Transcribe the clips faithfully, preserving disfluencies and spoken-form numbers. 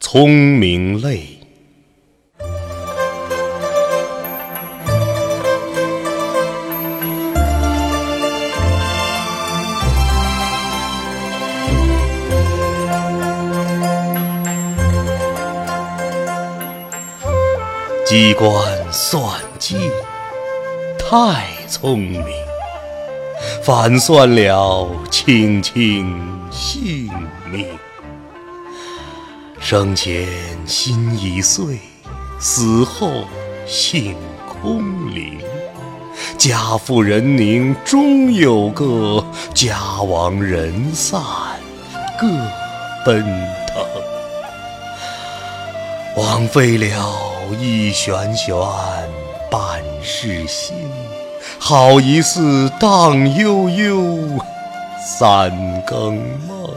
聪明泪。机关算尽，太聪明，反算了卿卿性命。生前心已碎，死后性空灵。家富人宁终有个，家亡人散各奔腾。枉费了一旋旋半世心，好一似荡悠悠三更梦。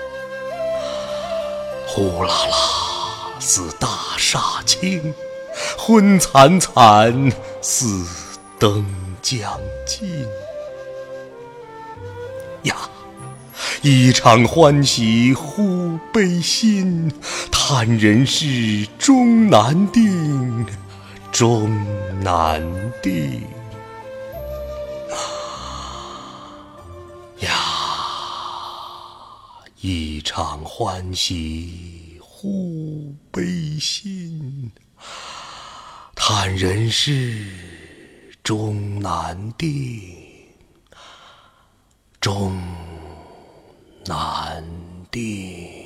呼啦啦似大厦倾，昏惨惨似灯将尽。呀，一场欢喜忽悲心，叹人世终难定，终难定。呀，一场欢喜忽悲心，叹人世终难定，终难定。